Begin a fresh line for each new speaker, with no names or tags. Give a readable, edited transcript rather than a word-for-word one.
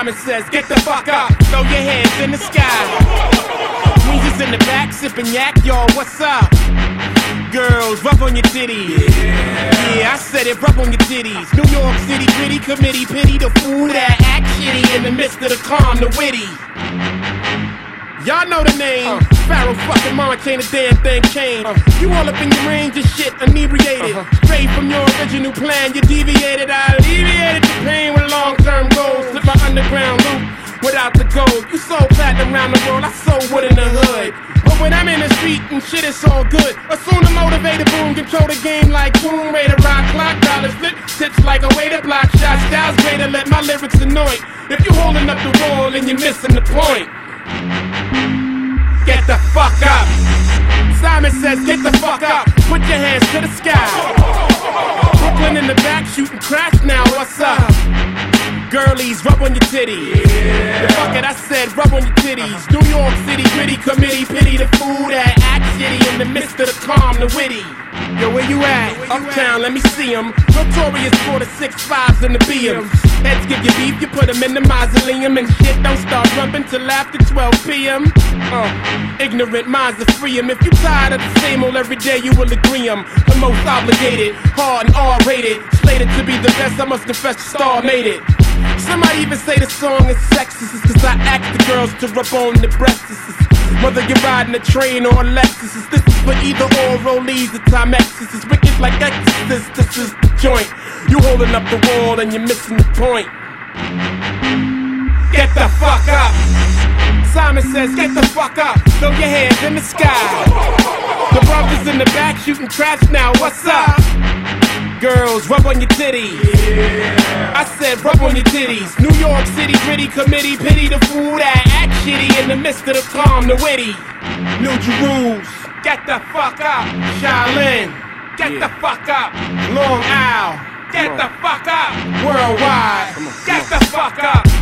Simon says, get the fuck up, throw your hands in the sky. Weezer's in the back, sipping yak, y'all, what's up? Girls, rub on your titties. Yeah, I said it, rub on your titties. New York City gritty committee, pity the fool that act shitty in the midst of the calm, the witty. Y'all know the name. Pharaoh fucking Monch, ain't a damn thing changed. You all up in your range of shit, inebriated. Straight from your original plan, you deviated. I alleviated the pain with long-term goals. Slip my underground loop without the gold. You sold platinum around the world, I sold wood in the hood. But when I'm in the street and shit, it's all good. Assume the motivated boom, control the game like Tomb Raider. Rock clock, dollars flip, tips like a way to block shots. Styles greater, let my lyrics anoint. If you holding up the wall and you're missing the point, get the fuck up. Simon says, get the fuck up. Put your hands to the sky. Brooklyn in the back, shooting crash now, what's up? Girlies, rub on your titties. Fuck it, I said, rub on your titties. New York City gritty committee, pity the fool that act shitty in the midst of the calm, the witty. Yo, where you at? Uptown, let me see 'em. Notorious for the 6'5s and the BMs. Heads give you beef, you put them in the mausoleum. And shit don't start rumping till after 12 p.m. Ignorant minds are free 'em. If you tired of the same old every day, you will agree 'em. The most obligated, hard and R-rated. Slated to be the best, I must confess the star made it. Somebody even say the song is sexist, cause I ask the girls to rub on the breasts. Whether you're riding a train or a Lexus, this is for either or rollies or Timex. This is wicked like Exorcist, this is the joint. You holding up the wall and you're missing the point. Get the fuck up. Simon says, get the fuck up, throw your hands in the sky. The brothers in the back shooting trash now, what's up? Girls, rub on your titties. I said, rub on your titties. New York City gritty committee, pity the fool that act shitty in the midst of the calm, the witty. New Jerusalem, get the fuck up. Shaolin, get the fuck up. Long Isle, get the fuck up. Worldwide, get the fuck up.